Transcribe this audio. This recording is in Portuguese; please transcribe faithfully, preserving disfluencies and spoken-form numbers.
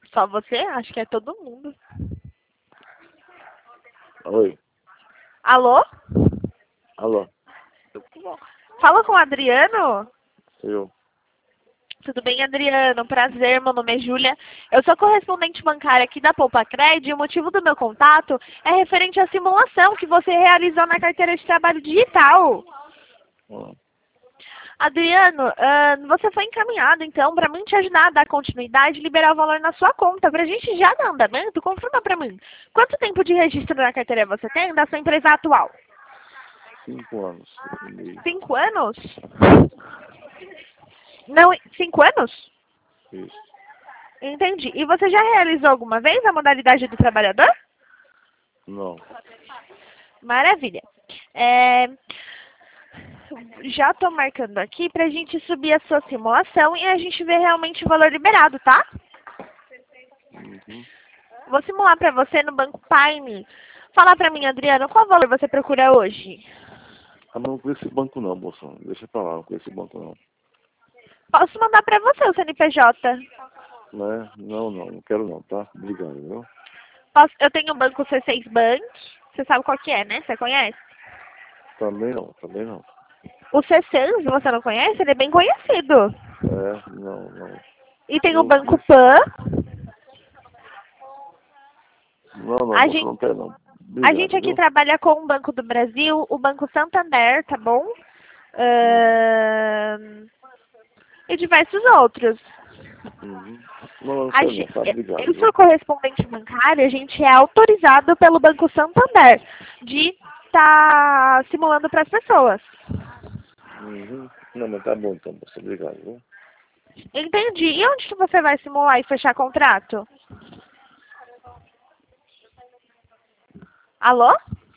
Só você? Acho que é todo mundo. Oi. Alô? Alô. Fala com o Adriano? Eu. Tudo bem, Adriano? Prazer, meu nome é Júlia. Eu sou correspondente bancária aqui da Poupa Cred e o motivo do meu contato é referente à simulação que você realizou na carteira de trabalho digital. Hum. Adriano, ah, você foi encaminhado, então, para mim te ajudar a dar continuidade e liberar o valor na sua conta. Para a gente já dar andamento, confirma para mim. Quanto tempo de registro na carteira você tem da sua empresa atual? Cinco anos e meio. Cinco anos? Não, cinco anos? Isso. Entendi. E você já realizou alguma vez a modalidade do trabalhador? Não. Maravilha. É, já estou marcando aqui para a gente subir a sua simulação e a gente ver realmente o valor liberado, tá? Uhum. Vou simular para você no Banco Paine. Fala para mim, Adriano, qual valor você procura hoje? Ah, não com esse banco não, moça. Deixa pra lá, não com esse banco não. Posso mandar para você o C N P J. Né? Não, não, não quero não, tá? Obrigado, viu? Posso, eu tenho o Banco C seis Bank. Você sabe qual que é, né? Você conhece? Também não, também não. O C seis, você não conhece? Ele é bem conhecido. É, não, não. E tem o Eu, Banco esse- Pan. não, não, A moça, gente, não quero não. a gente Obrigado, aqui viu? trabalha com o Banco do Brasil, o Banco Santander, tá bom? Uhum. Ahn, e diversos outros. Uhum. Não, não A quero não, gente, tá? Obrigado, eu sou viu? correspondente bancária, a gente é autorizado pelo Banco Santander de estar simulando para as pessoas. Uhum. Não, mas tá bom então, moça. Obrigado, viu? Entendi. E onde que você vai simular e fechar contrato? Alô?